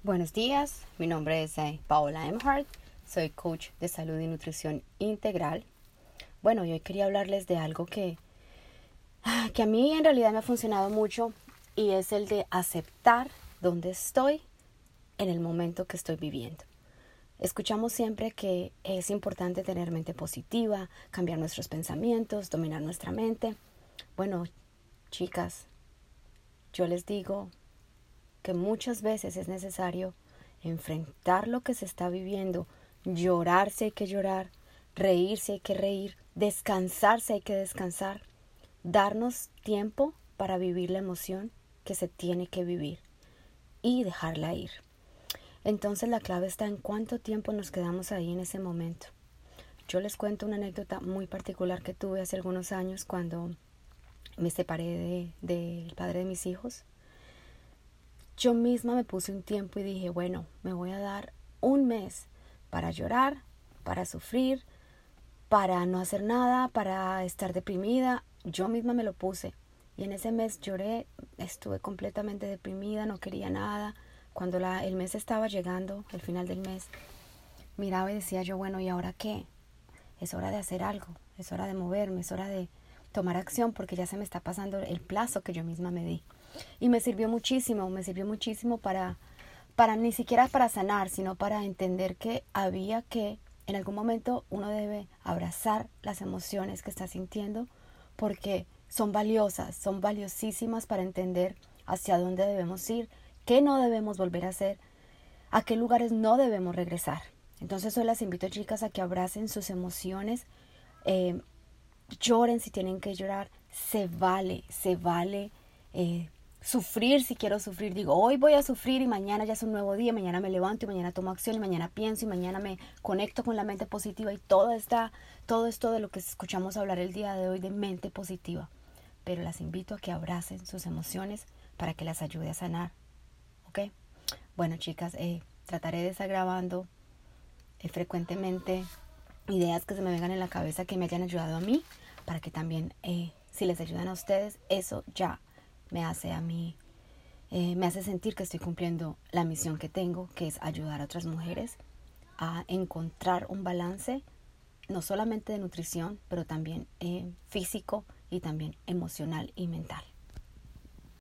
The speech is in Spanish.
Buenos días, mi nombre es Paola Emhart, soy coach de salud y nutrición integral. Bueno, y hoy quería hablarles de algo que a mí en realidad me ha funcionado mucho y es el de aceptar dónde estoy en el momento que estoy viviendo. Escuchamos siempre que es importante tener mente positiva, cambiar nuestros pensamientos, dominar nuestra mente. Bueno, chicas, yo les digo que muchas veces es necesario enfrentar lo que se está viviendo, llorar si hay que llorar, reír si hay que reír, descansar si hay que descansar, darnos tiempo para vivir la emoción que se tiene que vivir y dejarla ir. Entonces la clave está en cuánto tiempo nos quedamos ahí en ese momento. Yo les cuento una anécdota muy particular que tuve hace algunos años cuando me separé del padre de mis hijos. Yo misma me puse un tiempo y dije, bueno, me voy a dar un mes para llorar, para sufrir, para no hacer nada, para estar deprimida. Yo misma me lo puse. Y en ese mes lloré, estuve completamente deprimida, no quería nada. Cuando el mes estaba llegando, el final del mes, miraba y decía yo, bueno, ¿y ahora qué? Es hora de hacer algo, es hora de moverme, es hora de tomar acción porque ya se me está pasando el plazo que yo misma me di. Y me sirvió muchísimo para ni siquiera para sanar, sino para entender que había que, en algún momento uno debe abrazar las emociones que está sintiendo porque son valiosas, son valiosísimas para entender hacia dónde debemos ir, qué no debemos volver a hacer, a qué lugares no debemos regresar. Entonces hoy las invito, chicas, a que abracen sus emociones, lloren si tienen que llorar, se vale sufrir si quiero sufrir. Digo, hoy voy a sufrir y mañana ya es un nuevo día, mañana me levanto y mañana tomo acción y mañana pienso y mañana me conecto con la mente positiva y todo esto de lo que escuchamos hablar el día de hoy de mente positiva. Pero las invito a que abracen sus emociones para que las ayude a sanar, ¿ok? Bueno, chicas, trataré de estar grabando frecuentemente ideas que se me vengan en la cabeza que me hayan ayudado a mí, para que también, si les ayudan a ustedes, eso ya me hace a mí, me hace sentir que estoy cumpliendo la misión que tengo, que es ayudar a otras mujeres a encontrar un balance, no solamente de nutrición, pero también físico y también emocional y mental.